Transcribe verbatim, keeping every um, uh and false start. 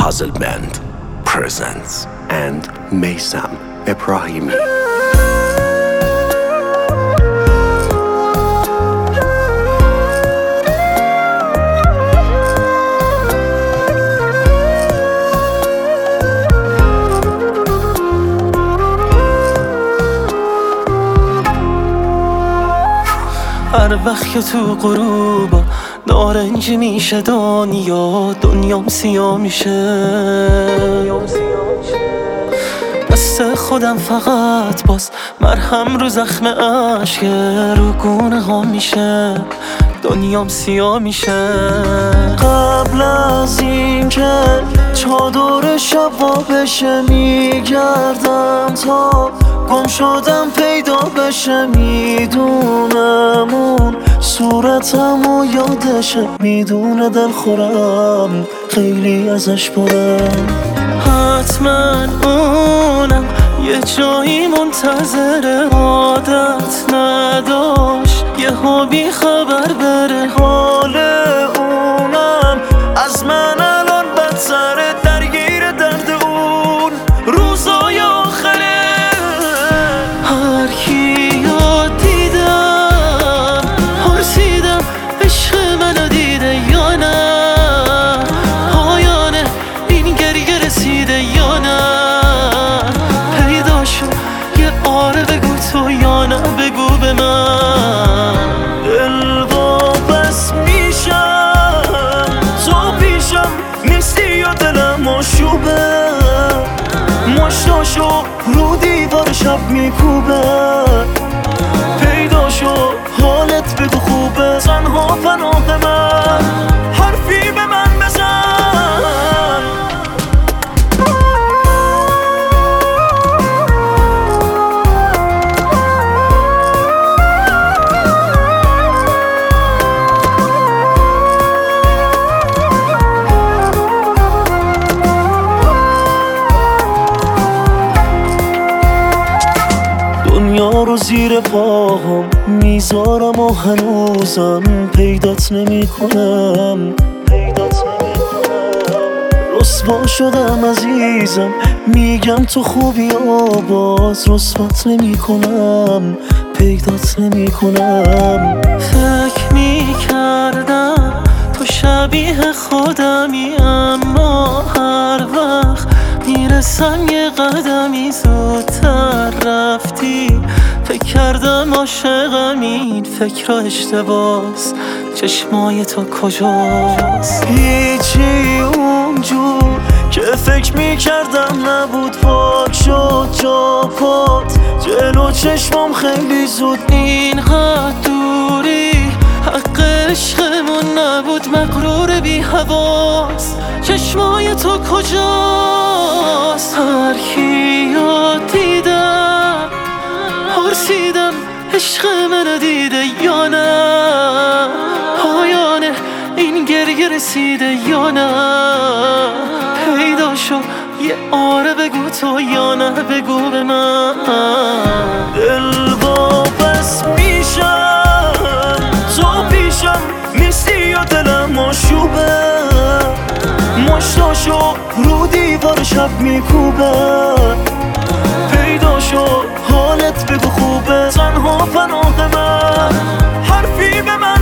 Puzzle Band presents and Meysam Ebrahimi. هر وقت که تو غروبا نارنجی میشه دنیا دنیام سیاه میشه. دست خودم فقط باز مرهم رو زخم عشق رو گونه ها میشه دنیام سیاه میشه. قبل از این که چادر شبا بشه میگردم تا گم شدم پیدا بشه. میدونم اون صورتم و یادشه، میدونه دل خورم خیلی ازش برم. حتما اونم یه جایی منتظر عادت نداشت یه ها بی خبر بره. حال اونم از من الان بدتره، درگیر درد اون روزای آخره. هر کیو دیدم پرسیدم عشق منو دیده یا نه، پایان این گریه رسیده یا نه. پیدا شد یه آره بگو تو یا نه بگو به من. دل واپس میشم تو پیشم نیستی یا دلم آشوبه، مشتاشو رو دیوار شب میکوبه. پیدا شو حالت بگو خوبه، تنها پناه من حرفی به من بزن. دنیا رو زیر پاهم میذارم و هنوزم پیدات نمی کنم پیدات نمی کنم. رسوا شدم عزیزم، میگم تو خوبی و باز رسوات نمی کنم پیدات نمی کنم. فکر میکردم تو شبیه خودمی، اما هر وقت میرسم یه قدمی زودتر رفتی. فکر کردم عاشقم، این فکر اشتباس، چشمای تو کجاست؟ هیچی اونجور که فکر میکردم نبود، پاک شد جا پات جلو چشمام خیلی زود. اینقدر دوری حق عشقمون نبود، مغرور بی حواس چشمای تو کجاست؟ هر کیو دیدم پرسیدم عشق منو دیده یا نه، پایان این گریه رسیده یا نه. پیدا شو یه آره بگو تو یا نه بگو به من. دل واپس میشم تو پیشم نیستی یا دلم آشوبه، مشتاشو رو دیوار شب میکوبه. پیدا شو حالت بگو خوبه، تنها پناه من حرفی به من